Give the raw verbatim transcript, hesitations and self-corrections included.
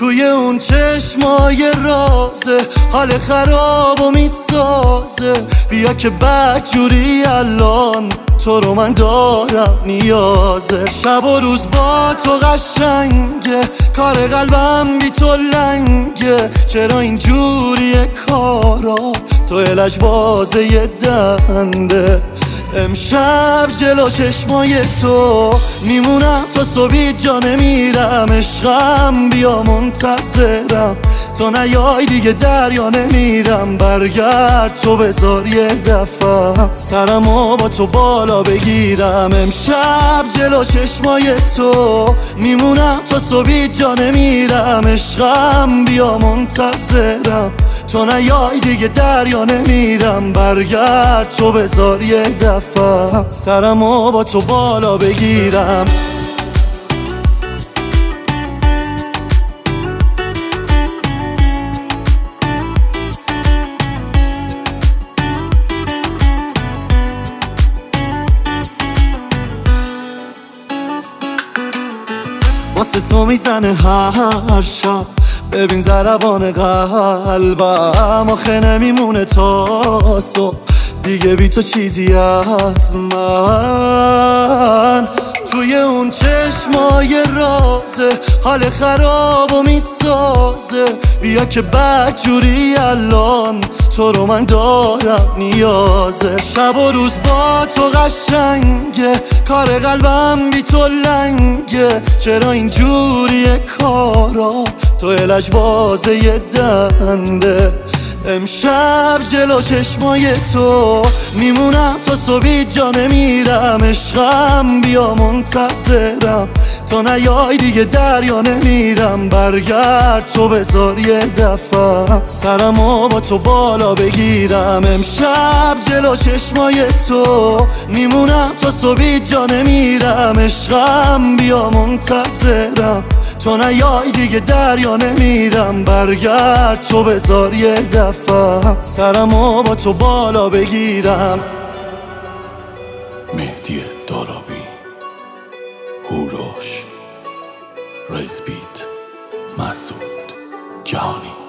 توی اون چشمای رازه حال خراب و میسازه. بیا که بدجوری الان تو رو من دارم نیازه. شب و روز با تو قشنگه، کار قلبم بی تو لنگه. چرا اینجوریه کارا، تو لجبازه یه دنده. امشب جلو چشمای تو میمونم تا صبحی جا نمیرم. عشقم بیا منتظرم، تو نیای دیگه دریا نمیرم. برگرد تو بذار یه دفعه سرمو با تو بالا بگیرم. امشب جلو چشمای تو میمونم تا صبحی جا نمیرم. عشقم بیا منتظرم، تو نیای دیگه دریا نمیرم. برگرد تو بذار یه دفعه سرمو با تو بالا بگیرم. واسه تو میزنه هر شب، ببین ضربان قلبم. آخه نمیمونه تا صبح دیگه بی تو چیزی از من. توی اون چشمای رازه حال خراب و میسازه. بیا که بدجوری الان تو رو من دارم نیازه. شب و روز با تو قشنگه، کار قلبم بی تو لنگه. چرا اینجوریه کارا، تو لجبازه یه دنده. امشب جلو چشمای تو میمونم تا صبحی جا نمیرم. عشقم بیا منتظرم، تو نیای دیگه دریا نمیرم. برگرد تو بذار یه دفعه سرمو با تو بالا بگیرم. امشب جلو چشمای تو میمونم تا صبحی جا نمیرم. عشقم بیا منتظرم، تو نیای دیگه دریا نمیرم. برگرد تو بذار یه دفعه سرمو با تو بالا بگیرم. مهدی دارابی، هوروش، ریزبیت، مسعود جهانی.